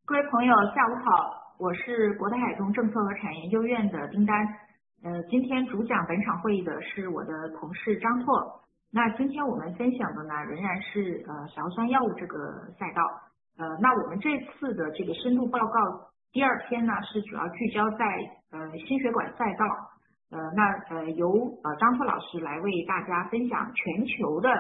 各位朋友，下午好，我是国泰海通政策和产业研究院的丁丹。今天主讲本场会议的是我的同事张拓。那今天我们分享的呢，仍然是小核酸药物这个赛道。那我们这次的这个深度报告第二篇呢，是主要聚焦在心血管赛道。由张拓老师来为大家分享全球的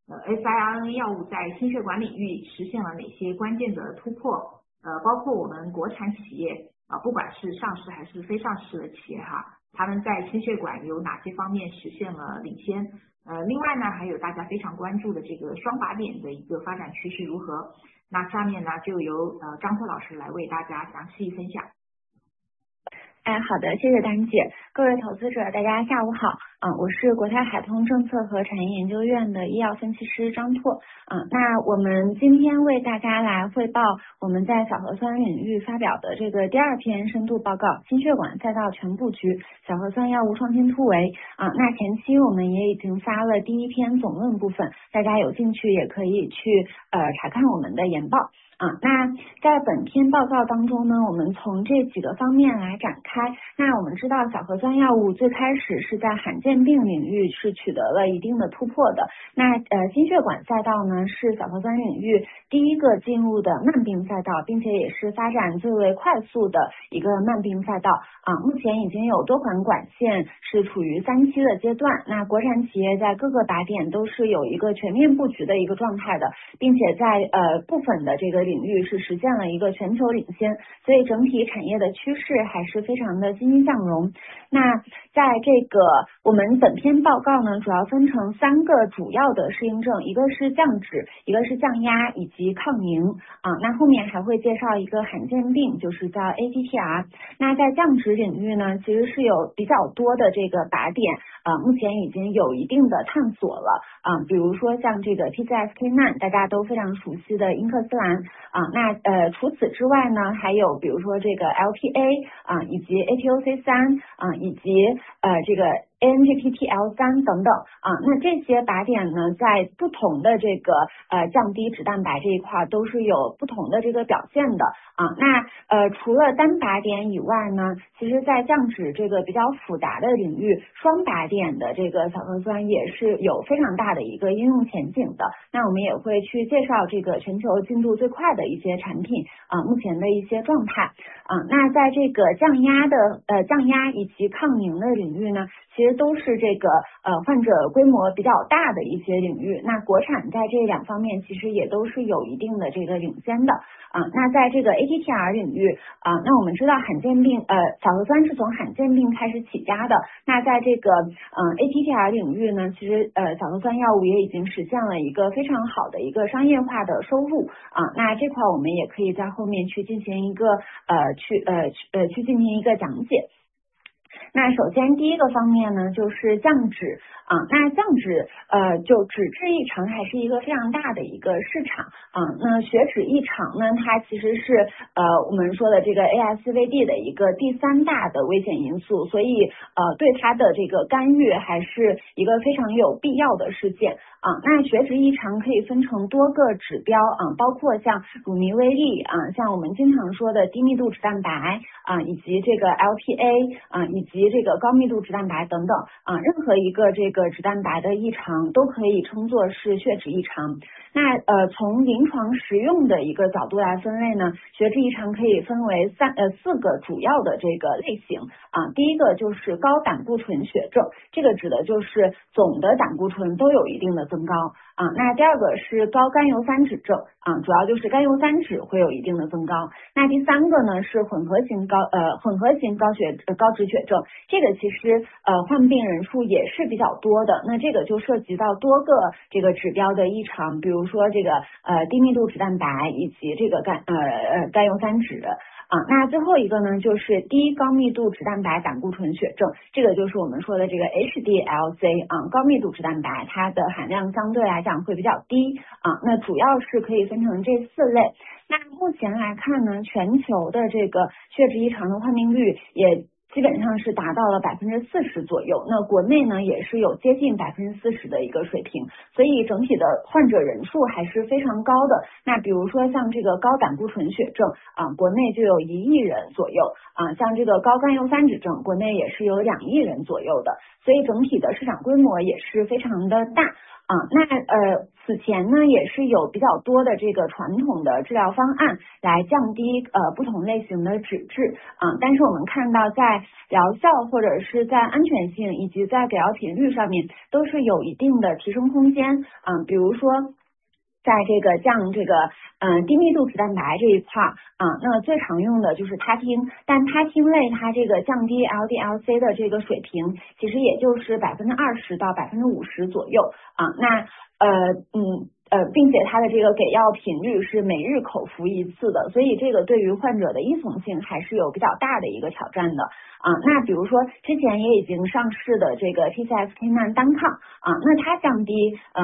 siRNA 药物在心血管领域实现了哪些关键的突破。包括我们国产企业不管是上市还是非上市的企业他们在心血管有哪些方面实现了领先？另外呢，还有大家非常关注的这个双靶点的一个发展趋势如何？那下面呢，就由张拓老师来为大家详细分享。 好的，谢谢丹姐。各位投资者，大家下午好。我是国泰海通政策和产业研究院的医药分析师张拓。那我们今天为大家来汇报我们在小核酸领域发表的这个第二篇深度报告《心血管赛道全布局：小核酸药物创新突围》。那前期我们也已经发了第一篇总论部分，大家有兴趣也可以去查看我们的研报。那在本篇报告当中呢，我们从这几个方面来展开。那我们知道小核酸药物最开始是在罕见病领域是取得了一定的突破的。那心血管赛道呢，是小核酸领域第一个进入的慢病赛道，并且也是发展最为快速的一个慢病赛道。目前已经有多款管线是处于3期的阶段。那国产企业在各个靶点都是有一个全面布局的一个状态的，并且在部分的这个领域是实现了一个全球领先，所以整体产业的趋势还是非常的欣欣向荣。那在这个我们本篇报告呢，主要分成3个主要的适应症，一个是降脂，一个是降压，以及抗凝。那后面还会介绍一个罕见病，就是叫 ATTR。那在降脂领域呢，其实是有比较多的这个靶点，目前已经有一定的探索了。比如说像这个 PCSK9 大家都非常熟悉的英克斯兰。除此之外呢，还有比如说这个 LPA 以及 APOC3 以及这个ANGPTL3 等等那这些靶点呢，在不同的这个降低脂蛋白这一块都是有不同的这个表现的除了单靶点以外呢，其实在降脂这个比较复杂的领域，双靶点的这个小核酸也是有非常大的一个应用前景的。那我们也会去介绍这个全球进度最快的一些产品目前的一些状态那在这个降压以及抗凝的领域呢，其实都是这个患者规模比较大的一些领域。那国产在这2方面其实也都是有一定的这个领先的那在这个 ATTR 领域那我们知道罕见病小核酸是从罕见病开始起家的。那在这个ATTR 领域呢，其实小核酸药物也已经实现了一个非常好的一个商业化的收入那这块我们也可以在后面去进行一个去进行一个讲解。那首先第一个方面呢，就是降脂那降脂就脂质异常还是一个非常大的一个市场那血脂异常呢，它其实是我们说的这个 ASCVD 的一个第3大的危险因素，所以对它的这个干预还是一个非常有必要的事件那血脂异常可以分成多个指标包括像乳糜微粒像我们经常说的低密度脂蛋白以及这个 LPA以及这个高密度脂蛋白等等任何一个这个脂蛋白的异常都可以称作是血脂异常。那从临床实用的一个角度来分类呢，血脂异常可以分为4个主要的这个类型第一个就是高胆固醇血症，这个指的就是总的胆固醇都有一定的增高那第2个是高甘油三酯症主要就是甘油三酯会有一定的增高。那第3个呢是混合型高脂血症，这个其实患病人数也是比较多的。那这个就涉及到多个这个指标的异常，比如说这个低密度脂蛋白以及这个甘油三酯那最后一个呢，就是低高密度脂蛋白胆固醇血症，这个就是我们说的这个 HDLC 高密度脂蛋白，它的含量相对来讲会比较低那主要是可以分成这4类。那目前来看呢，全球的这个血脂异常的患病率也基本上是达到了40%左右，那国内呢也是有接近40%的一个水平，所以整体的患者人数还是非常高的。那比如说像这个高胆固醇血症国内就有1亿人左右像这个高甘油三酯症，国内也是有2亿人左右的，所以整体的市场规模也是非常的大。此前呢也是有比较多的这个传统的治疗方案来降低不同类型的脂质但是我们看到在疗效或者是在安全性以及在给药频率上面都是有一定的提升空间比如说在这个降这个低密度脂蛋白这一块那最常用的就是他汀，但他汀类它这个降低 LDL-C 的这个水平其实也就是20%到50%左右并且它的这个给药频率是每日口服1次的，所以这个对于患者的依从性还是有比较大的一个挑战的那比如说之前也已经上市的这个 PCSK9 单抗那它降低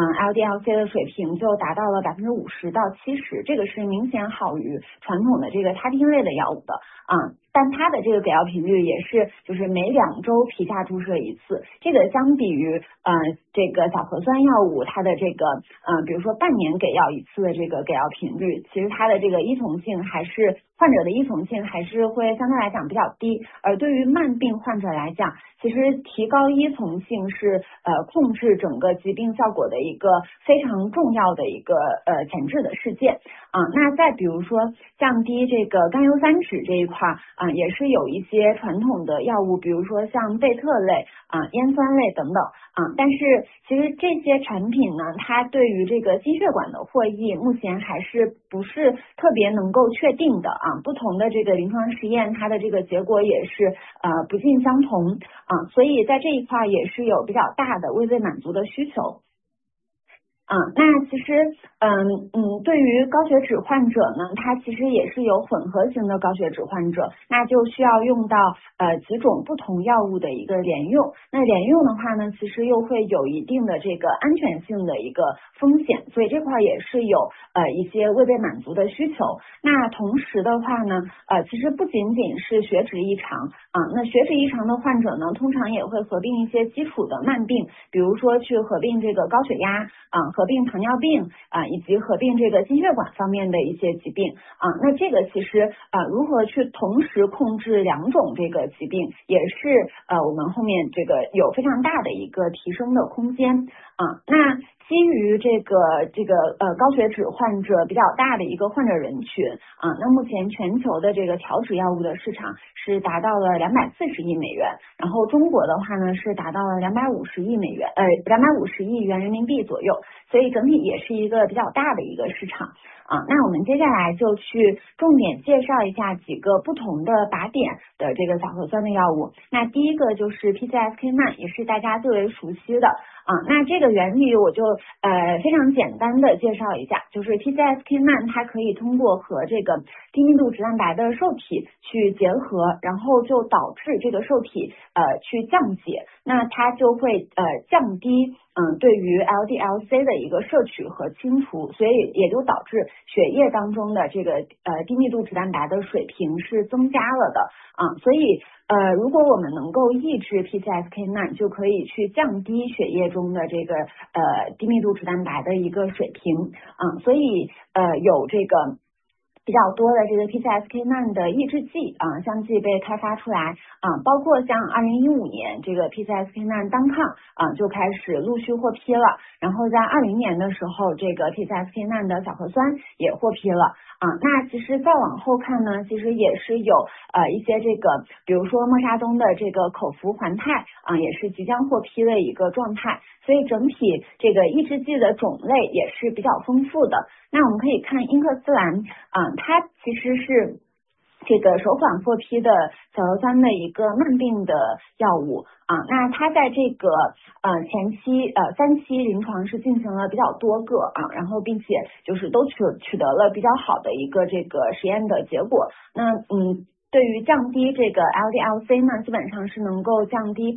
LDL-C 的水平就达到了50%到70%，这个是明显好于传统的这个他汀类的药物的但它的这个给药频率也是就是每2周皮下注射1次，这个相比于这个小核酸药物它的这个比如说半年给药1次的这个给药频率，其实它的这个依从性还是患者的依从性还是会相对来讲比较低，而对于慢病患者来讲，其实提高依从性是控制整个疾病效果的一个非常重要的一个前置的事件那再比如说降低这个甘油三酯这一块也是有一些传统的药物，比如说像贝特类烟酸类等等但是其实这些产品呢，它对于这个心血管的获益目前还是不是特别能够确定的不同的这个临床实验它的这个结果也是不尽相同所以在这一块也是有比较大的未被满足的需求那其实对于高血脂患者呢，它其实也是有混合型的高血脂患者，那就需要用到几种不同药物的一个联用。那联用的话呢，其实又会有一定的这个安全性的一个风险，所以这块也是有一些未被满足的需求。那同时的话呢，其实不仅仅是血脂异常那血脂异常的患者呢，通常也会合并一些基础的慢病，比如说去合并这个高血压合并糖尿病以及合并这个心血管方面的一些疾病那这个其实如何去同时控制2种这个疾病，也是我们后面这个有非常大的一个提升的空间那基于这个高血脂患者比较大的一个患者人群那目前全球的这个调脂药物的市场是达到了240亿美元，然后中国的话呢是达到了250亿美元250亿元人民币左右，所以整体也是一个比较大的一个市场那我们接下来就去重点介绍一下几个不同的靶点的这个小核酸的药物。那第一个就是 PCSK9， 也是大家最为熟悉的那这个原理我就非常简单的介绍一下，就是 PCSK9 它可以通过和这个低密度脂蛋白的受体去结合，然后就导致这个受体去降解，那它就会降低对于 LDL-C 的一个摄取和清除，所以也就导致血液当中的这个低密度脂蛋白的水平是增加了的所以如果我们能够抑制 PCSK9， 就可以去降低血液中的这个低密度脂蛋白的一个水平所以有这个比较多的这个 PCSK9 的抑制剂相继被开发出来包括像2015年这个 PCSK9 单抗就开始陆续获批了，然后在20年的时候这个 PCSK9 的小核酸也获批了那其实再往后看呢，其实也是有一些这个比如说默沙东的这个口服环肽也是即将获批的一个状态，所以整体这个抑制剂的种类也是比较丰富的。那我们可以看英克斯兰它其实是这个首款获批的小核酸的一个慢病的药物那它在这个前期3期临床是进行了比较多个然后并且就是都取得了比较好的一个这个实验的结果。那对于降低这个 LDL-C 呢，基本上是能够降低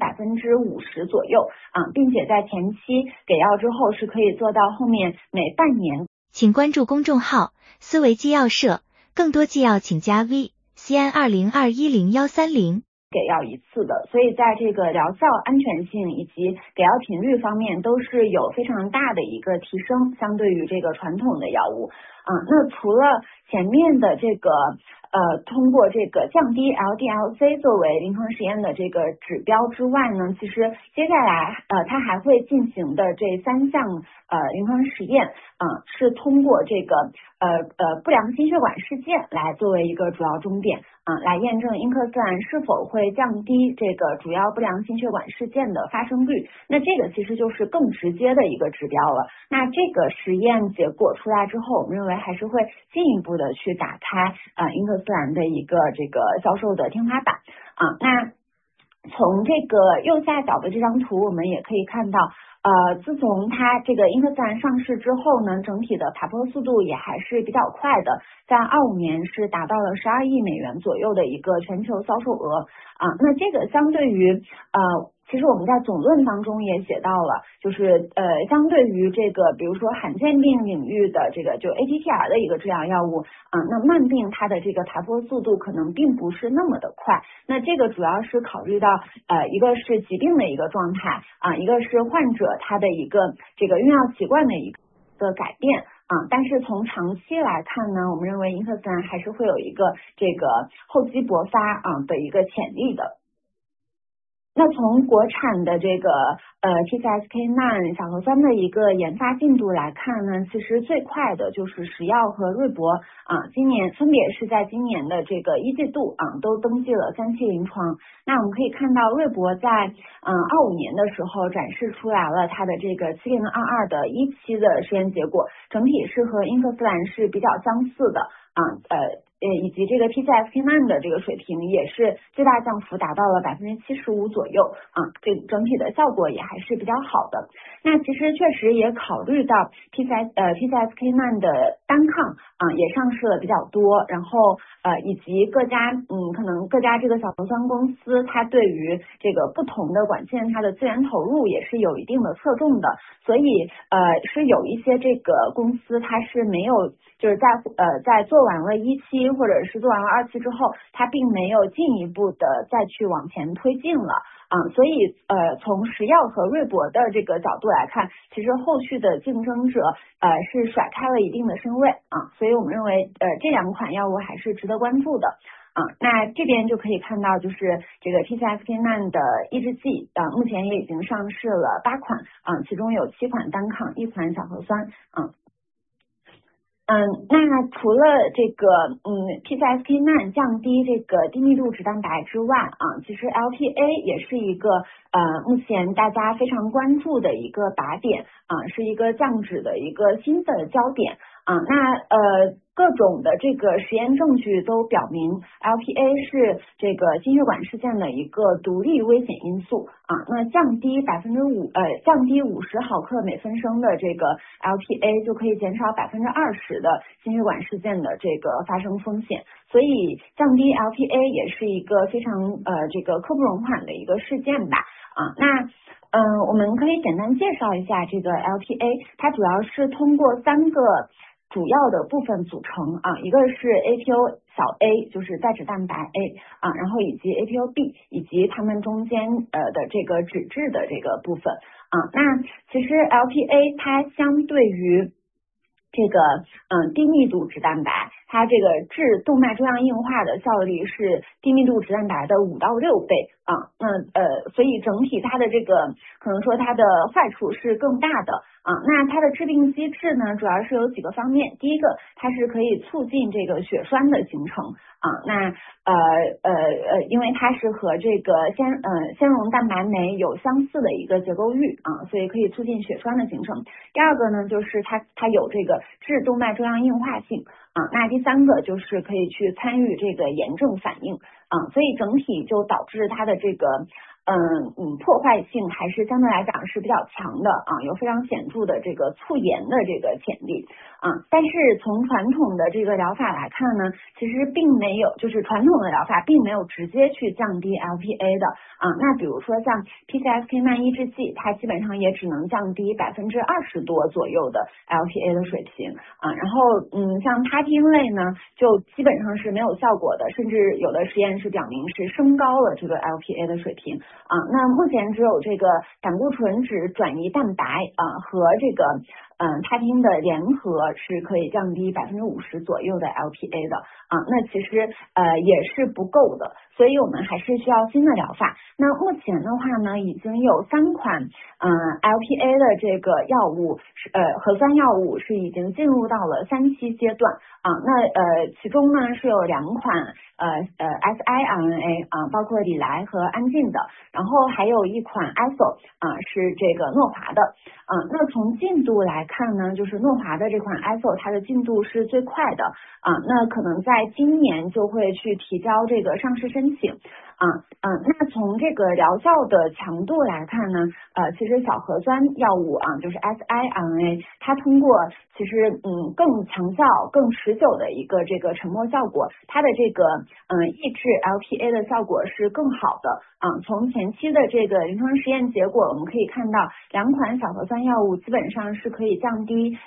50%左右并且在前期给药之后是可以做到后面每半年。 请关注公众号思维纪要社，更多纪要请加 V CN20210130。 给药一次的，所以在这个疗效、安全性以及给药频率方面都是有非常大的一个提升，相对于这个传统的药物。那除了前面的这个通过这个降低 LDL-C 作为临床实验的这个指标之外呢，其实接下来它还会进行的这3项临床实验是通过这个不良心血管事件来作为一个主要终点来验证英克斯兰是否会降低这个主要不良心血管事件的发生率。那这个其实就是更直接的一个指标了。那这个实验结果出来之后，我们认为还是会进一步的去打开英克斯兰的一个这个销售的天花板那从这个右下角的这张图，我们也可以看到自从它这个英克斯兰上市之后呢，整体的爬坡速度也还是比较快的，在25年是达到了12亿美元左右的一个全球销售额那这个相对于其实我们在总论当中也写到了，就是相对于这个比如说罕见病领域的这个就 ATTR 的一个治疗药物那慢病它的这个爬坡速度可能并不是那么的快。那这个主要是考虑到一个是疾病的一个状态一个是患者他的一个这个用药习惯的一个改变但是从长期来看呢，我们认为英克斯兰还是会有一个这个厚积薄发的一个潜力的。那从国产的这个PCSK9 小核酸的一个研发进度来看呢，其实最快的就是石药和瑞博今年分别是在今年的这个1季度都登记了3期临床。那我们可以看到瑞博在25年的时候展示出来了它的这个7022的1期的实验结果，整体是和英克斯兰是比较相似的以及这个 PCSK9 的这个水平也是最大降幅达到了75%左右这整体的效果也还是比较好的。那其实确实也考虑到 PCSK9 的单抗也上市了比较多，然后以及各家可能各家这个小核酸公司它对于这个不同的管线它的资源投入也是有一定的侧重的，所以是有一些这个公司它是没有就是在做完了1期或者是做完了2期之后，它并没有进一步的再去往前推进了所以从石药和瑞博的这个角度来看，其实后续的竞争者是甩开了一定的身位所以我们认为这2款药物还是值得关注的那这边就可以看到，就是这个 PCSK9 的抑制剂目前也已经上市了8款其中有7款单抗，1款小核酸那除了这个PCSK9 降低这个低密度脂蛋白之外其实 LPA 也是一个目前大家非常关注的一个靶点是一个降脂的一个新的焦点那各种的这个实验证据都表明 LPA 是这个心血管事件的一个独立危险因素那降低50毫克每分升的这个 LPA 就可以减少20%的心血管事件的这个发生风险，所以降低 LPA 也是一个非常这个刻不容缓的一个事件吧那我们可以简单介绍一下这个 LPA， 它主要是通过3个主要的部分组成一个是 APO 小 a 就是载脂蛋白 A 然后以及 APO B 以及它们中间的这个脂质的这个部分那其实 LPA 它相对于这个低密度脂蛋白，它这个治动脉粥样硬化的效率是低密度脂蛋白的5到6倍所以整体它的这个可能说它的坏处是更大的那它的致病机制呢，主要是有几个方面。第一个，它是可以促进这个血栓的形成那因为它是和这个纤溶蛋白酶有相似的一个结构域所以可以促进血栓的形成。第二个呢，就是它有这个致动脉粥样硬化性那第3个就是可以去参与这个炎症反应所以整体就导致它的这个破坏性还是相对来讲是比较强的啊，有非常显著的这个促炎的这个潜力啊。但是从传统的这个疗法来看呢，其实并没有，就是传统的疗法并没有直接去降低 LPA 的啊。那比如说像 PCSK9 抑制剂，它基本上也只能降低20%多左右的 LPA 的水平啊。然后像他汀类呢，就基本上是没有效果的，甚至有的实验室表明是升高了这个 LPA 的水平啊。那目前只有这个胆固醇酯转移蛋白啊和这个他汀的联合是可以降低50%左右的 LPA 的啊。那其实也是不够的，所以我们还是需要新的疗法。那目前的话呢，已经有3款LPA 的这个药物核酸药物是已经进入到了3期阶段啊。那其中呢是有2款siRNA 啊，包括礼来和安进的，然后还有一款 ISO 啊是这个诺华的啊。那从进度来看呢，就是诺华的这款 ISO 它的进度是最快的啊，那可能在今年就会去提交这个上市申请那从这个疗效的强度来看呢，其实小核酸药物啊，就是 siRNA， 它通过其实更强效、更持久的一个这个沉默效果，它的这个抑制 LPA 的效果是更好的啊。从前期的这个临床实验结果，我们可以看到2款小核酸药物基本上是可以降低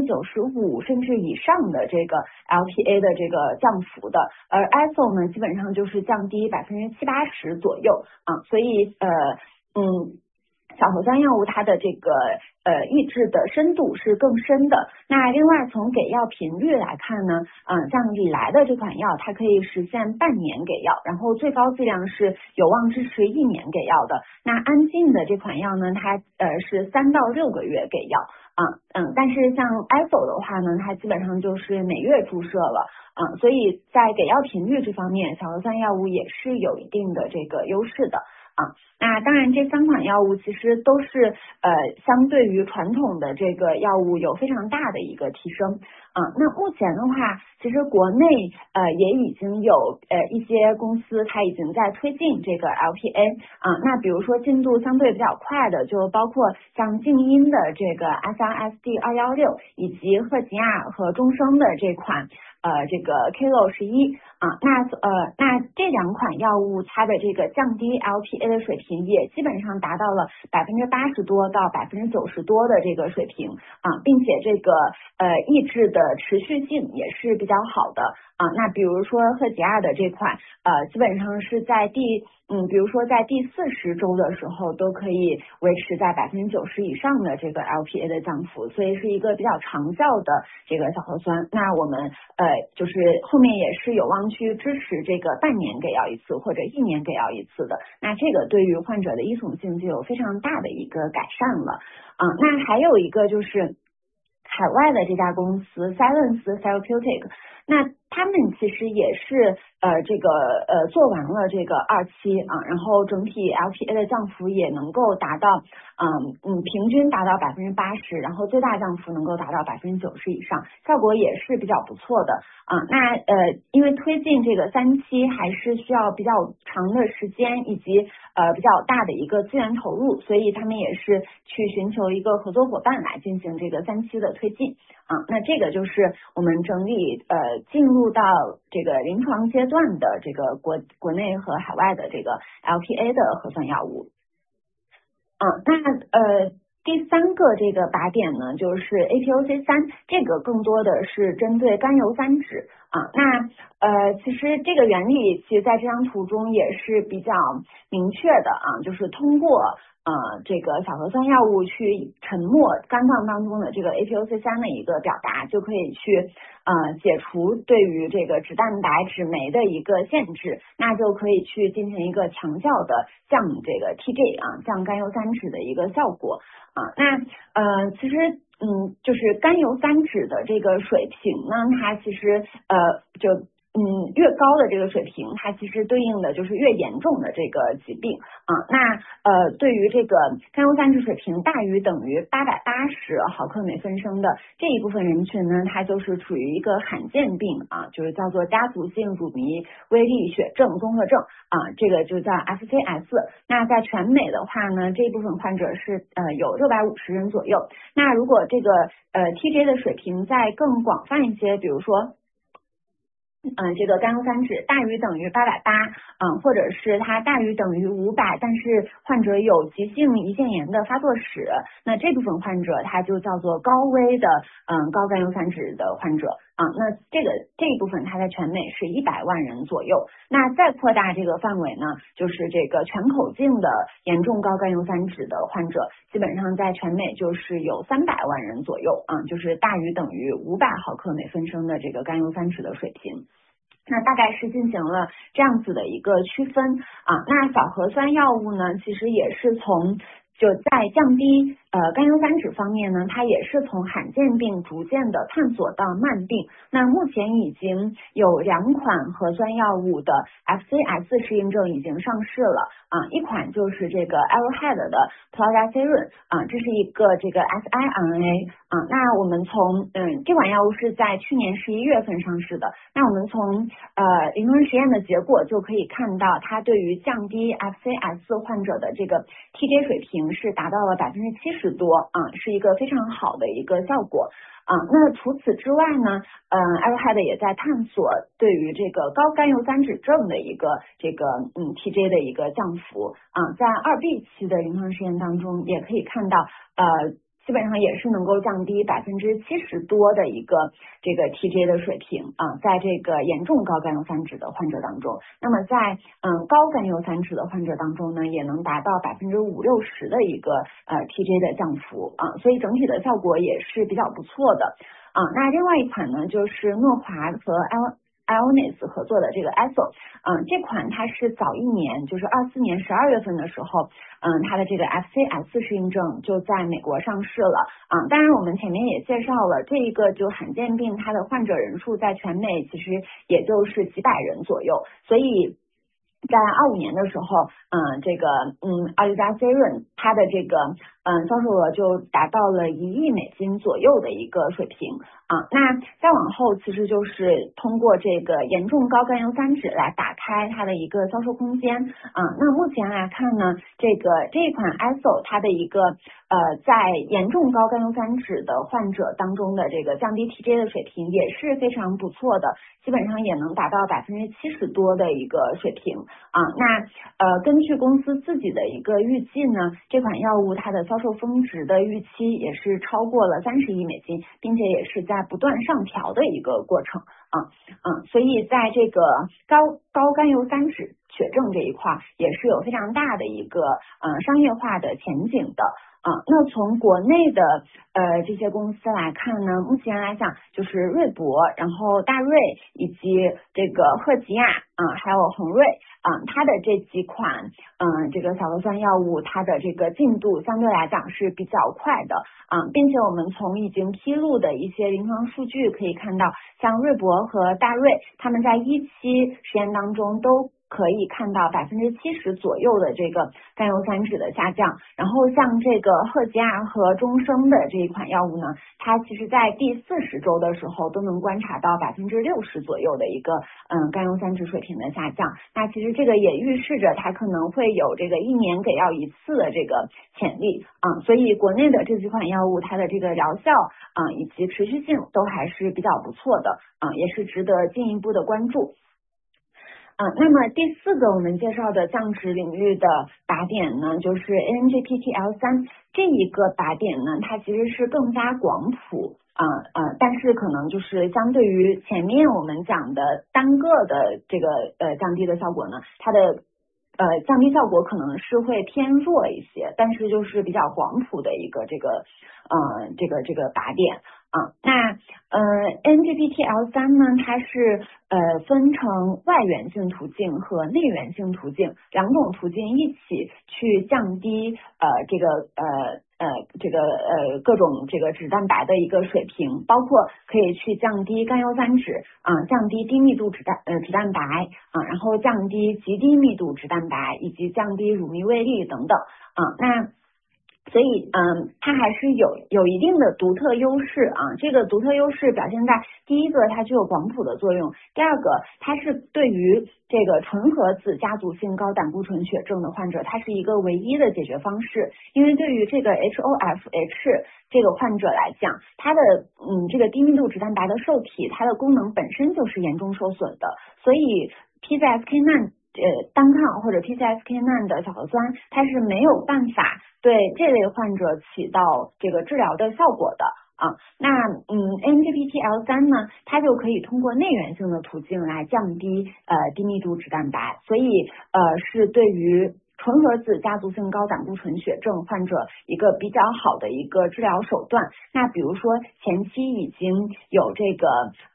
95%甚至以上的这个 LPA 的这个降幅的，而 ISO 呢基本上就是降低70-80%左右啊，所以小核酸药物它的这个抑制的深度是更深的。那另外从给药频率来看呢，像礼来的这款药，它可以实现半年给药，然后最高剂量是有望支持1年给药的。那安进的这款药呢，它是3到6个月给药但是像 ISO 的话呢，它基本上就是每月注射了所以在给药频率这方面，小核酸药物也是有一定的这个优势的那当然这3款药物其实都是相对于传统的这个药物有非常大的一个提升那目前的话，其实国内也已经有一些公司它已经在推进这个 LPA那比如说进度相对比较快的，就包括像静音的这个 SRSD216，以及赫吉亚和中生的这款这个 KLO11那这2款药物它的这个降低 LPA 的水平也基本上达到了80%多到90%多的这个水平并且这个抑制的持续性也是比较好的那比如说赫吉亚的这款基本上是在比如说在第40周的时候都可以维持在90%以上的这个 LPA 的降幅，所以是一个比较长效的这个小核酸。那我们就是后面也是有望去支持这个半年给药一次或者1年给药一次的，那这个对于患者的依从性就有非常大的一个改善了那还有一个就是海外的这家公司 Silence Therapeutics， 那他们其实也是这个做完了这个2期然后整体 LPA 的降幅也能够达到平均达到80%，然后最大降幅能够达到90%以上，效果也是比较不错的那因为推进这个3期还是需要比较长的时间以及比较大的一个资源投入，所以他们也是去寻求一个合作伙伴来进行这个3期的推进那这个就是我们整理进入到这个临床阶段的这个国内和海外的这个 LPA 的核酸药物那第3个这个靶点呢，就是 APOC3， 这个更多的是针对甘油三酯那其实这个原理其实在这张图中也是比较明确的就是通过这个小核酸药物去沉没肝脏当中的这个 APOC3 的一个表达，就可以去解除对于这个脂蛋白脂酶的一个限制，那就可以去进行一个强效的降这个 TG 降甘油三酯的一个效果那其实就是甘油三酯的这个水平呢，它其实就越高的这个水平，它其实对应的就是越严重的这个疾病啊。那对于这个甘油三酯水平大于等于880毫克每分升的这一部分人群呢，它就是处于一个罕见病啊，就是叫做家族性乳糜微粒血症综合症啊，这个就叫 FCS。那在全美的话呢，这一部分患者是有650人左右。那如果这个TJ 的水平再更广泛一些，比如说这个甘油三酯大于等于880，或者是它大于等于500，但是患者有急性胰腺炎的发作史，那这部分患者它就叫做高危的高甘油三酯的患者啊。那这一部分它在全美是100万人左右。那再扩大这个范围呢，就是这个全口径的严重高甘油三酯的患者，基本上在全美就是有300万人左右啊，就是大于等于500毫克每分升的这个甘油三酯的水平。那大概是进行了这样子的一个区分啊。那小核酸药物呢，其实也是从就在降低甘油三酯方面呢，它也是从罕见病逐渐的探索到慢病。那目前已经有2款核酸药物的 FCS 适应症已经上市了啊，一款就是这个 Arrowhead 的 Plozasiran 啊，这是一个这个 siRNA 啊。那我们从这款药物是在去年11月份上市的。那我们从临床实验的结果就可以看到，它对于降低 FCS 患者的这个 TJ 水平是达到了70%多啊，是一个非常好的一个效果啊。那除此之外呢，Arrowhead 也在探索对于这个高甘油三酯症的一个这个TJ 的一个降幅啊，在2B 期的临床实验当中也可以看到基本上也是能够降低70%多的一个这个 TJ 的水平啊，在这个严重高甘油三酯的患者当中，那么在高甘油三酯的患者当中呢，也能达到50-60%的一个TJ 的降幅啊，所以整体的效果也是比较不错的啊。那另外一款呢，就是诺华和Ionis 合作的这个 ESO， 这款它是早一年，就是24年12月份的时候，它的这个 FCS 适应症就在美国上市了啊。当然我们前面也介绍了，这一个就罕见病它的患者人数在全美其实也就是几百人左右，所以在25年的时候，这个Plozasiran 它的这个销售额就达到了1亿美金左右的一个水平啊。那再往后，其实就是通过这个严重高甘油三酯来打开它的一个销售空间啊。那目前来看呢，这一款 ESO 它的一个在严重高甘油三酯的患者当中的这个降低 TJ 的水平也是非常不错的，基本上也能达到70%多的一个水平啊。那根据公司自己的一个预计呢，这款药物它的销售峰值的预期也是超过了30亿美金，并且也是在不断上调的一个过程所以在这个高甘油三酯血症这一块也是有非常大的一个商业化的前景的那从国内的这些公司来看呢，目前来讲就是瑞博，然后大瑞以及这个赫吉亚还有恒瑞它的这几款这个小核酸药物，它的这个进度相对来讲是比较快的并且我们从已经披露的一些临床数据可以看到，像瑞博和大瑞他们在1期实验当中都可以看到70%左右的这个甘油三酯的下降，然后像这个赫吉亚和中生的这一款药物呢，它其实在第40周的时候都能观察到60%左右的一个甘油三酯水平的下降。那其实这个也预示着它可能会有这个1年给药1次的这个潜力所以国内的这几款药物它的这个疗效以及持续性都还是比较不错的也是值得进一步的关注。那么第4个我们介绍的降脂领域的靶点呢，就是 ANGPTL3 这一个靶点呢，它其实是更加广谱但是可能就是相对于前面我们讲的单个的这个降低的效果呢，它的降低效果可能是会偏弱一些，但是就是比较广谱的一个这个靶点那ANGPTL3 呢，它是分成外源性途径和内源性途径2种途径一起去降低这个各种这个脂蛋白的一个水平，包括可以去降低甘油三酯降低低密度脂蛋白然后降低极低密度脂蛋白以及降低乳糜微粒等等那所以它还是有一定的独特优势这个独特优势表现在第一个它具有广谱的作用，第二个它是对于这个纯合子家族性高胆固醇血症的患者，它是一个唯一的解决方式。因为对于这个 HoFH 这个患者来讲，它的这个低密度脂蛋白的受体，它的功能本身就是严重受损的，所以 PCSK9单抗或者 PCSK9 的小核酸，它是没有办法对这类患者起到这个治疗的效果的那ANGPTL3 呢，它就可以通过内源性的途径来降低低密度脂蛋白，所以是对于纯合子家族性高胆固醇血症患者一个比较好的一个治疗手段。那比如说前期已经有这个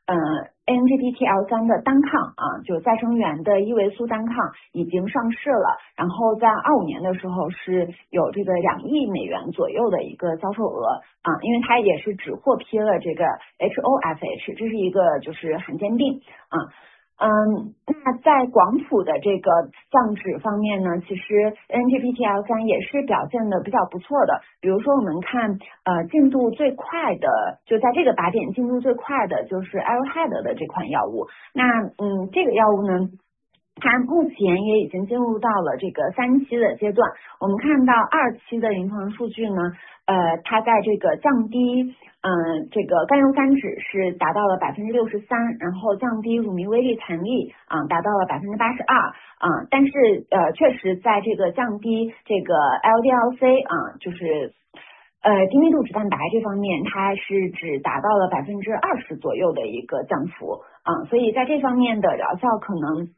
ANGPTL3 的单抗就再生元的伊维苏单抗已经上市了，然后在25年的时候是有这个$2亿左右的一个销售额因为它也是只获批了这个 HoFH， 这是一个就是罕见病那在广谱的这个降脂方面呢，其实 ANGPTL3 也是表现的比较不错的。比如说我们看进度最快的，就在这个靶点进度最快的就是 Arrowhead 的这款药物。那这个药物呢，它目前也已经进入到了这个3期的阶段。我们看到2期的临床数据呢，它在这个降低这个甘油三酯是达到了63%，然后降低乳糜微粒残粒达到了82%但是确实在这个降低这个 LDL-C 就是低密度脂蛋白这方面，它是只达到了20%左右的一个降幅所以在这方面的疗效可能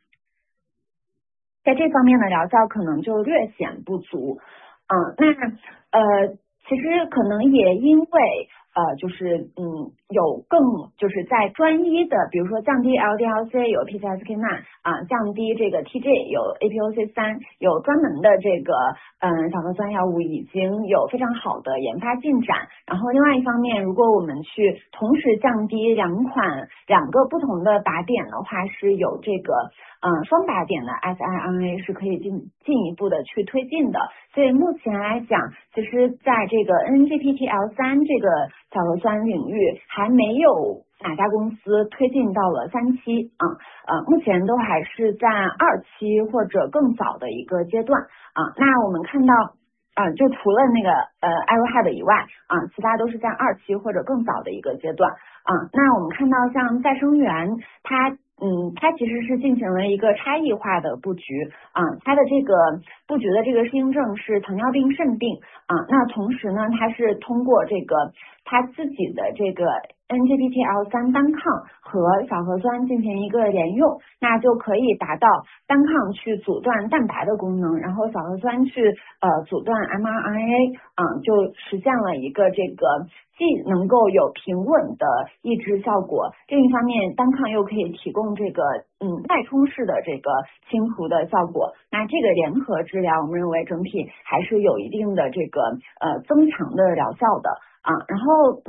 就略显不足那其实可能也因为就是有更就是在专一的，比如说降低 LDL-C 有 PCSK9降低这个 TG 有 APOC3， 有专门的这个小核酸药物已经有非常好的研发进展。然后另外一方面，如果我们去同时降低两个不同的靶点的话，是有这个双靶点的 siRNA 是可以进一步的去推进的。所以目前来讲，其实在这个 ANGPTL3 这个小核酸领域还没有哪家公司推进到了3期目前都还是在2期或者更早的一个阶段那我们看到就除了那个Arrowhead 以外其他都是在2期或者更早的一个阶段那我们看到像再生元它其实是进行了一个差异化的布局它的这个布局的这个适应症是糖尿病肾病那同时呢，它是通过这个它自己的这个 ANGPTL3 单抗和小核酸进行一个联用，那就可以达到单抗去阻断蛋白的功能，然后小核酸去阻断 mRNA就实现了一个这个既能够有平稳的抑制效果，另一方面单抗又可以提供这个脉冲式的这个清除的效果。那这个联合治疗，我们认为整体还是有一定的这个增强的疗效的然后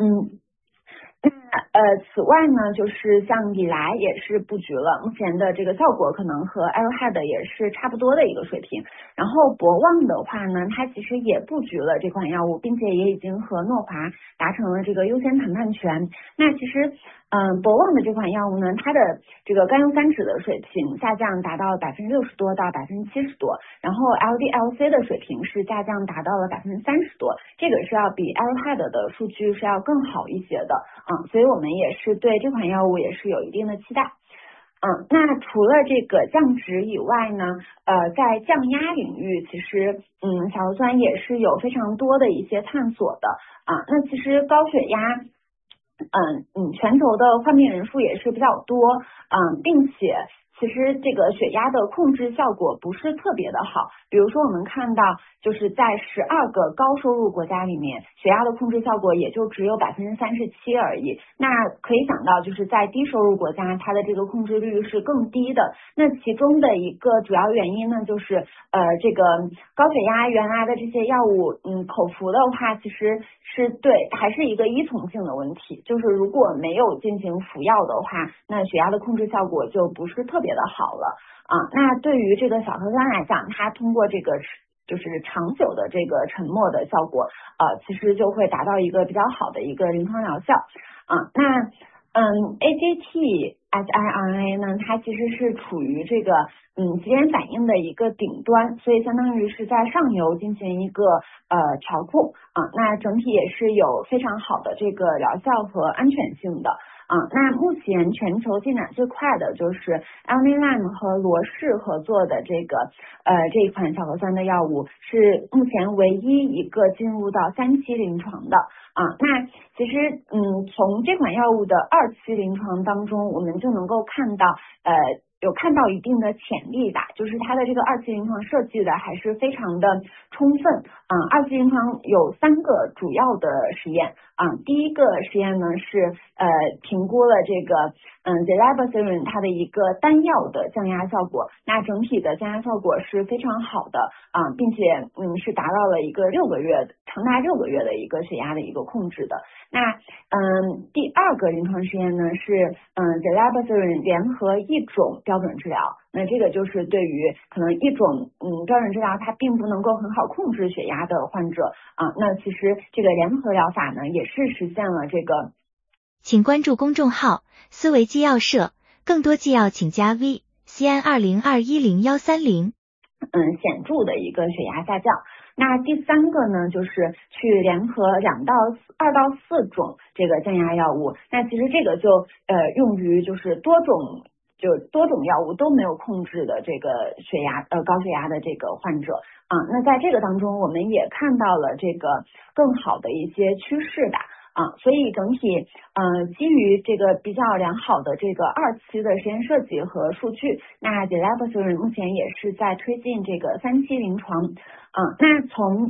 此外呢，就是像李来也是布局了，目前的这个效果可能和 Arrowhead 也是差不多的一个水平。然后博望的话呢，它其实也布局了这款药物，并且也已经和诺华达成了这个优先谈判权。那其实博望的这款药物呢，它的这个甘油三酯的水平下降达到了60%多到70%多，然后 LDL-C 的水平是下降达到了30%多，这个是要比 Arrowhead 的数据是要更好一些的所以我们也是对这款药物也是有一定的期待那除了这个降脂以外呢在降压领域其实小核酸也是有非常多的一些探索的那其实高血压全球的患病人数也是比较多并且其实实这个血压的控制效果不是特别的好。比如说我们看到就是在12个高收入国家里面，血压的控制效果也就只有37%而已。那可以想到就是在低收入国家，它的这个控制率是更低的。那其中的一个主要原因呢，就是这个高血压原来的这些药物，口服的话其实是还是一个依从性的问题，就是如果没有进行服药的话，那血压的控制效果就不是特别的好了啊。那对于这个小核酸来讲，它通过这个就是长久的这个沉默的效果，其实就会达到一个比较好的一个临床疗效啊。那AGT siRNA 呢，它其实是处于这个极限反应的一个顶端，所以相当于是在上游进行一个调控啊。那整体也是有非常好的这个疗效和安全性的。那目前全球进展最快的就是 Alnylam 和罗氏合作的这一款小核酸的药物，是目前唯一一个进入到3期临床的啊。那其实从这款药物的2期临床当中，我们就能够看到有看到一定的潜力吧，就是它的这个2期临床设计的还是非常的充分2期临床有3个主要的实验第一个实验呢是评估了这个Zilebesiran 它的一个单药的降压效果，那整体的降压效果是非常好的并且是达到了一个长达6个月的一个血压的一个控制的。那第2个临床实验呢是Zilebesiran 联合一种标准治疗，那这个就是对于可能一种标准治疗它并不能够很好控制血压的患者那其实这个联合疗法呢也是实现了这个。 请关注公众号思维纪要社，更多纪要请加 VCN20210130。 显著的一个血压下降。那第3个呢，就是去联合2到4种这个降压药物。那其实这个就用于就是多种药物都没有控制的这个高血压的这个患者那在这个当中，我们也看到了这个更好的一些趋势吧。所以整体基于这个比较良好的这个2期的实验设计和数据，那 Zilebesiran 目前也是在推进这个3期临床那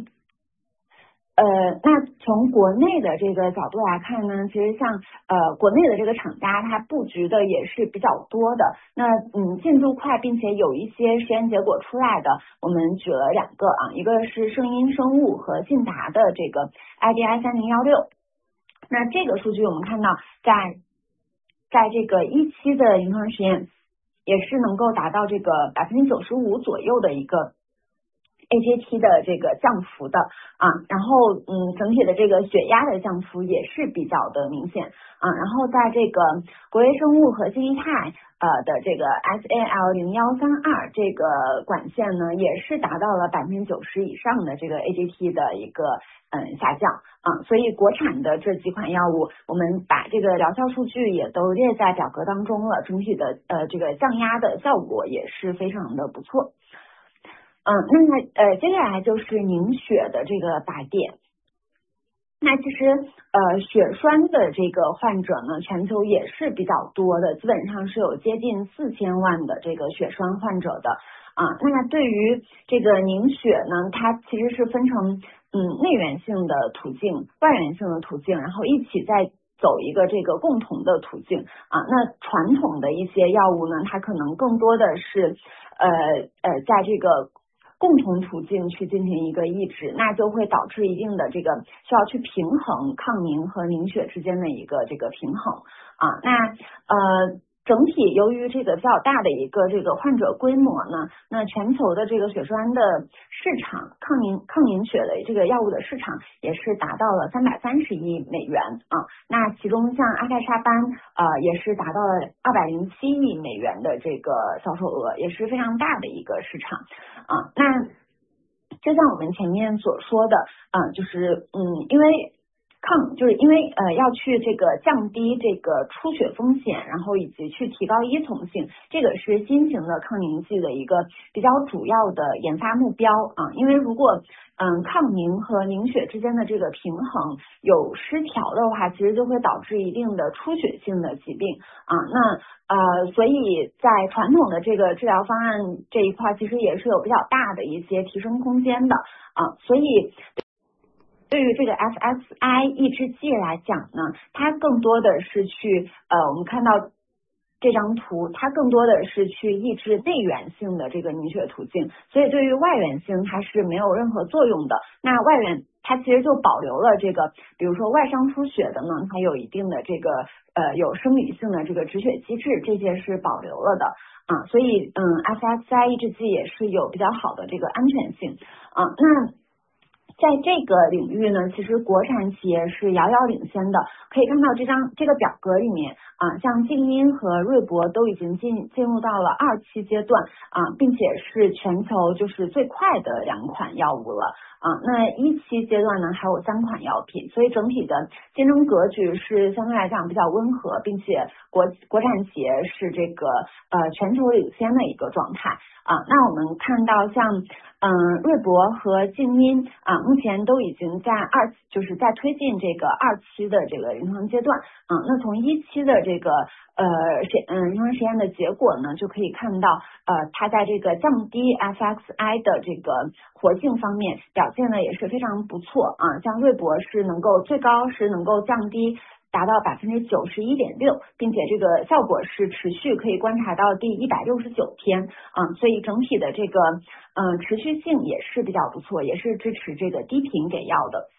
从国内的这个角度来看呢，其实像国内的这个厂家它布局的也是比较多的，那进度快并且有一些实验结果出来的，我们举了2个一个是圣音生物和信达的这个 IDI3016。那这个数据我们看到在这个1期的临床实验也是能够达到这个95%左右的一个 AGT 的这个降幅的然后整体的这个血压的降幅也是比较的明显然后在这个国卫生物和西力泰的这个 SAL0132 这个管线呢，也是达到了90%以上的这个 AGT 的一个下降所以国产的这几款药物，我们把这个疗效数据也都列在表格当中了，整体的这个降压的效果也是非常的不错。那接下来就是凝血的这个靶点。那其实血栓的这个患者呢，全球也是比较多的，基本上是有接近4000万的这个血栓患者的那对于这个凝血呢，它其实是分成内源性的途径、外源性的途径，然后一起再走一个这个共同的途径那传统的一些药物呢，它可能更多的是在这个共同途径去进行一个抑制，那就会导致一定的这个需要去平衡抗凝和凝血之间的一个这个平衡那整体由于这个比较大的一个这个患者规模呢，那全球的这个血栓的市场抗凝血的这个药物的市场也是达到了330亿美元那其中像阿泰沙班也是达到了207亿美元的这个销售额，也是非常大的一个市场那就像我们前面所说的就是因为就是因为要去这个降低这个出血风险，然后以及去提高依从性，这个是新型的抗凝剂的一个比较主要的研发目标啊。因为如果抗凝和凝血之间的这个平衡有失调的话，其实就会导致一定的出血性的疾病啊。所以在传统的这个治疗方案这一块，其实也是有比较大的一些提升空间的啊。所以对于这个 FSI 抑制剂来讲呢，它更多的是去我们看到这张图，它更多的是去抑制内源性的这个凝血途径，所以对于外源性它是没有任何作用的。那外源它其实就保留了这个，比如说外伤出血的呢，它有一定的这个有生理性的这个止血机制，这些是保留了的啊。所以FSI 抑制剂也是有比较好的这个安全性啊。那在这个领域呢，其实国产企业是遥遥领先的。可以看到这个表格里面啊，像静音和瑞博都已经进入到了2期阶段啊，并且是全球就是最快的2款药物了啊。那1期阶段呢，还有3款药品，所以整体的竞争格局是相对来讲比较温和，并且国产企业是这个全球领先的一个状态啊。那我们看到像瑞博和静音啊，目前都已经就是在推进这个2期的这个临床阶段啊。那从1期的这个临床实验的结果呢，就可以看到它在这个降低 FXI 的这个活性方面表现的也是非常不错啊。像瑞博是最高是能够降低达到91.6%，并且这个效果是持续可以观察到第169天啊，所以整体的这个持续性也是比较不错，也是支持这个低频给药的。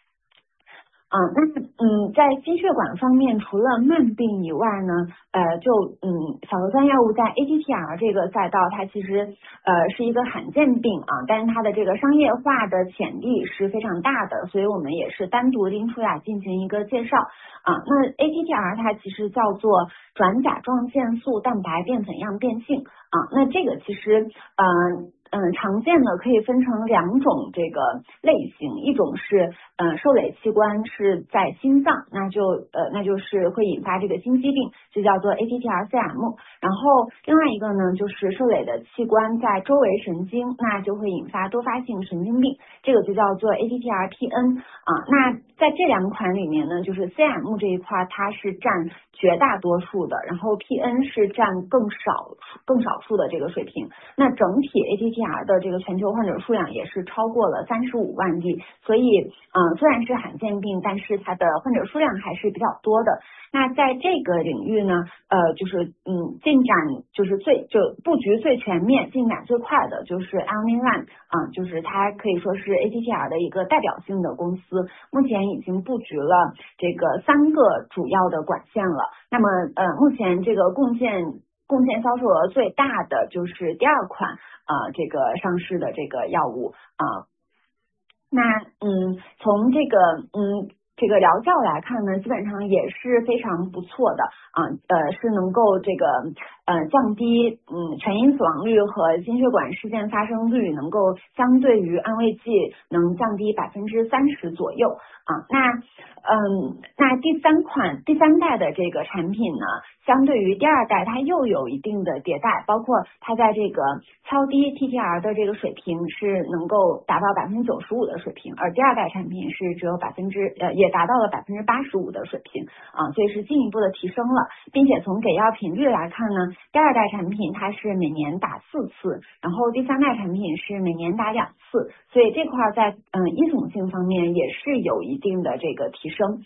在心血管方面，除了慢病以外呢，小核酸药物在 ATTR 这个赛道，它其实是一个罕见病啊，但是它的这个商业化的潜力是非常大的，所以我们也是单独拎出来进行一个介绍啊。那 ATTR 它其实叫做转甲状腺素蛋白淀粉样变性啊，那这个其实常见的可以分成2种这个类型，一种是受累器官是在心脏，那就是会引发这个心肌病，就叫做 ATTR-CM。然后另外一个呢，就是受累的器官在周围神经，那就会引发多发性神经病，这个就叫做 ATTR-PN啊。那在这2款里面呢，就是 CM 这一块它是占绝大多数的，然后 PN 是占更少数的这个水平。那整体 ATTR 的这个全球患者数量也是超过了35万例，所以虽然是罕见病，但是它的患者数量还是比较多的。那在这个领域呢，进展就是布局最全面、进展最快的就是 Alnylam 啊，就是它可以说是 ATTR 的一个代表性的公司，目前已经布局了这个3个主要的管线了。那么目前这个贡献销售额最大的就是第2款这个上市的这个药物啊。那从这个疗效来看呢，基本上也是非常不错的啊，是能够这个降低全因死亡率和心血管事件发生率，能够相对于安慰剂能降低30%左右啊。那第3代的这个产品呢，相对于第2代它又有一定的迭代，包括它在这个超低 TTR 的这个水平是能够达到95%的水平，而第2代产品是只有也达到了85%的水平啊，所以是进一步的提升了，并且从给药频率来看呢，第2代产品它是每年打4次，然后第3代产品是每年打2次，所以这块在依从性方面也是有一定的这个提升。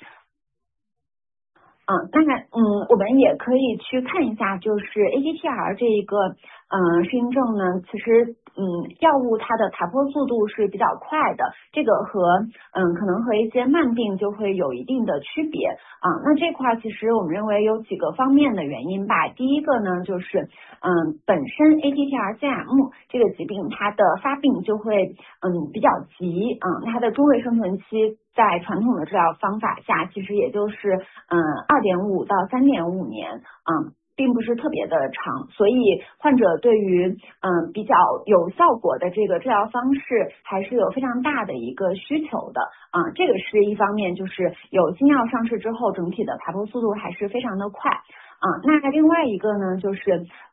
我们也可以去看一下，就是 ATTR 这一个适应症呢，其实药物它的爬坡速度是比较快的，这个可能和一些慢病就会有一定的区别啊。那这块其实我们认为有几个方面的原因吧。第一个呢，就是本身 ATTR-CM 这个疾病它的发病就会比较急啊，它的中位生存期在传统的治疗方法下，其实也就是2.5到3.5年啊。 并不是特别的长，所以患者对于比较有效果的这个治疗方式还是有非常大的一个需求的这个是一方面，就是有新药上市之后，整体的爬坡速度还是非常的快那另外一个呢，就是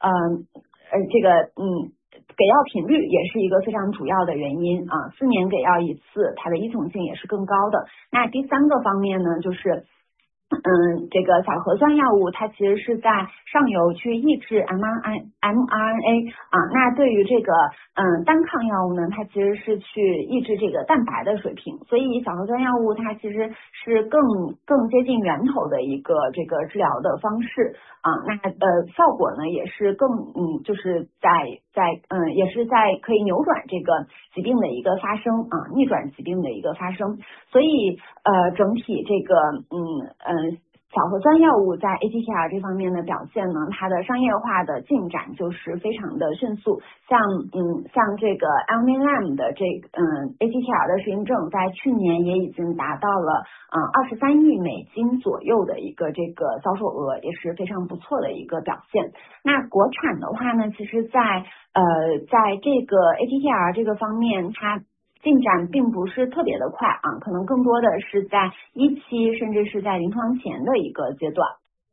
给药频率也是一个非常主要的原因4年给药一次，它的依从性也是更高的。那第三个方面呢，就是这个小核酸药物它其实是在上游去抑制 mRNA 那对于这个单抗药物呢，它其实是去抑制这个蛋白的水平，所以小核酸药物它其实是更接近源头的一个这个治疗的方式那效果呢也是更就是也是在可以扭转这个疾病的一个发生逆转疾病的一个发生，所以整体这个小核酸药物在 ATTR 这方面的表现呢，它的商业化的进展就是非常的迅速。像这个 Alnylam 的这ATTR 的实行证，在去年也已经达到了23亿美金左右的一个这个销售额，也是非常不错的一个表现。那国产的话呢，其实在这个 ATTR 这个方面，它进展并不是特别的快可能更多的是在1期甚至是在临床前的一个阶段。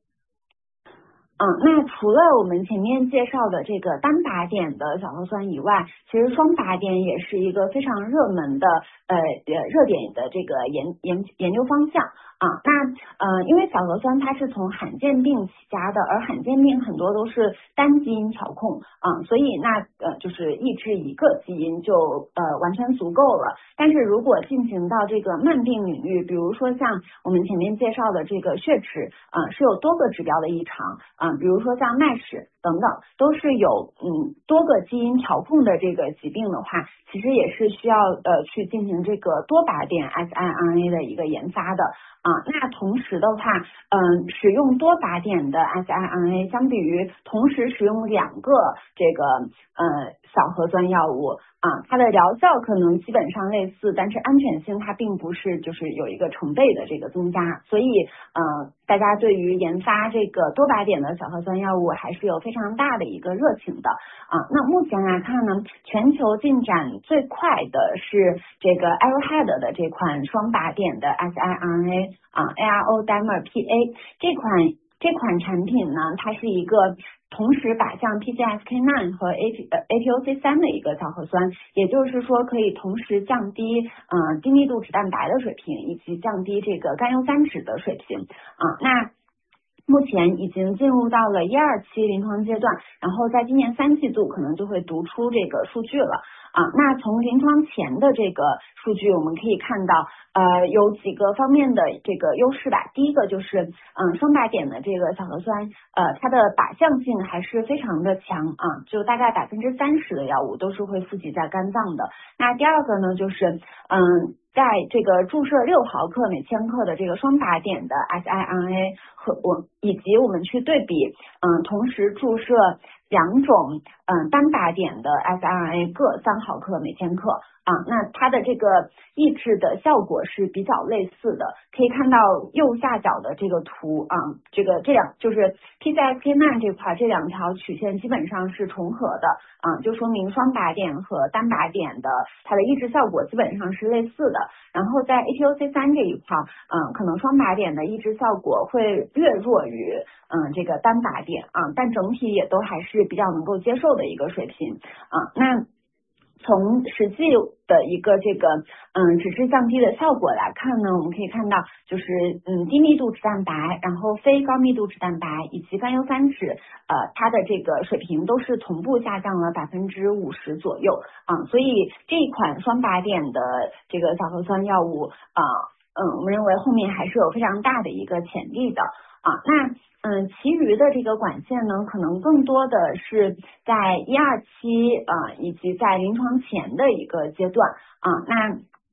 那除了我们前面介绍的这个单靶点的小核酸以外，其实双靶点也是一个非常热门的热点的这个研究方向那因为小核酸它是从罕见病起家的，而罕见病很多都是单基因调控所以那就是抑制一个基因就完全足够了。但是如果进行到这个慢病领域，比如说像我们前面介绍的这个血脂是有多个指标的异常比如说像麦氏等等，都是有多个基因调控的这个疾病的话，其实也是需要去进行这个多靶点 siRNA 的一个研发的那同时的话使用多靶点的 siRNA 相比于同时使用2个这个小核酸药物它的疗效可能基本上类似，但是安全性它并不是就是有一个成倍的这个增加，所以大家对于研发这个多靶点的小核酸药物还是有非常大的一个热情的那目前来看呢，全球进展最快的是这个 Arrowhead 的这款双靶点的 siRNA ARO Dimer PA 这款产品呢，它是一个同时靶向 PCSK9 和 APOC3 的一个小核酸，也就是说可以同时降低低密度脂蛋白的水平，以及降低这个甘油三酯的水平那目前已经进入到了1、2期临床阶段，然后在今年3季度可能就会读出这个数据了那从临床前的这个数据我们可以看到有几个方面的这个优势吧。第一个就是双靶点的这个小核酸它的靶向性还是非常的强就大概30%的药物都是会富集在肝脏的。那第二个呢，就是在这个注射6毫克每千克的这个双靶点的 siRNA 以及我们去对比同时注射2种单靶点的 siRNA 各3毫克每千克那它的这个抑制的效果是比较类似的，可以看到右下角的这个图这两就是 PCSK9 这块这2条曲线基本上是重合的就说明双靶点和单靶点的它的抑制效果基本上是类似的。然后在 APOC3 这一块可能双靶点的抑制效果会略弱于这个单靶点但整体也都还是比较能够接受的一个水平那从实际的一个这个脂质降低的效果来看呢，我们可以看到就是低密度脂蛋白，然后非高密度脂蛋白以及甘油三酯它的这个水平都是同步下降了50%左右所以这一款双靶点的这个小核酸药物我们认为后面还是有非常大的一个潜力的那其余的这个管线呢，可能更多的是在1、2期以及在临床前的一个阶段那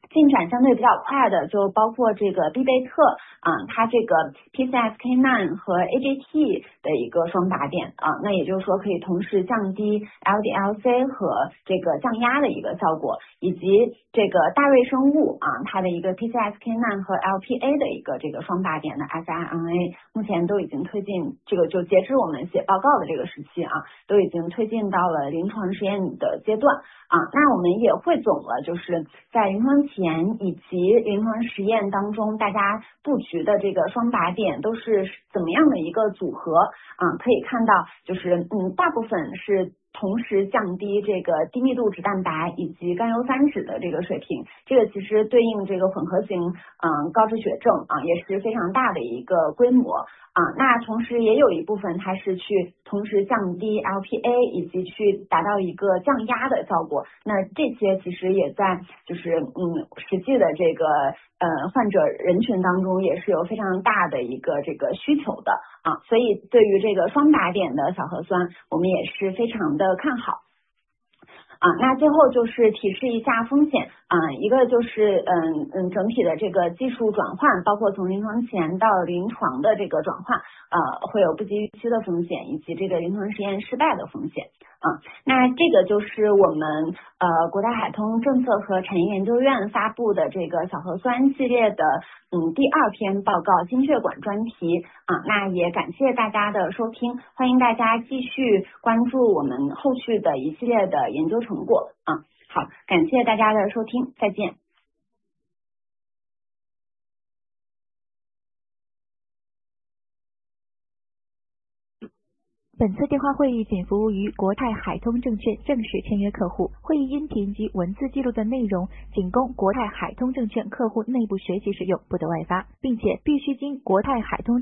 进展相对比较快的就包括这个必贝特它这个 PCSK9 和 AGT 的一个双靶点那也就是说可以同时降低 LDL-C 和这个降压的一个效果，以及这个大瑞生物它的一个 PCSK9 和 LPA 的一个这个双靶点的 siRNA 目前都已经推进，这个就截至我们写报告的这个时期都已经推进到了临床实验的阶段那我们也汇总了就是在临床前以及临床实验当中大家布局的这个双靶点都是怎么样的一个组合可以看到就是大部分是同时降低这个低密度脂蛋白以及甘油三酯的这个水平，这个其实对应这个混合型高脂血症也是非常大的一个规模那同时也有一部分它是去同时降低 LPA 以及去达到一个降压的效果，那这些其实也在就是实际的这个患者人群当中也是有非常大的一个这个需求的所以对于这个双靶点的小核酸我们也是非常的看好那最后就是提示一下风险一个就是整体的这个技术转换，包括从临床前到临床的这个转换会有不及预期的风险，以及这个临床实验失败的风险那这个就是我们国泰海通政策和产业研究院发布的这个小核酸系列的第2篇报告心血管专题那也感谢大家的收听，欢迎大家继续关注我们后续的一系列的研究成果好，感谢大家的收听，再见。 本次电话会议仅服务于国泰海通证券正式签约客户，会议音频及文字记录的内容仅供国泰海通证券客户内部学习使用，不得外发，并且必须经国泰海通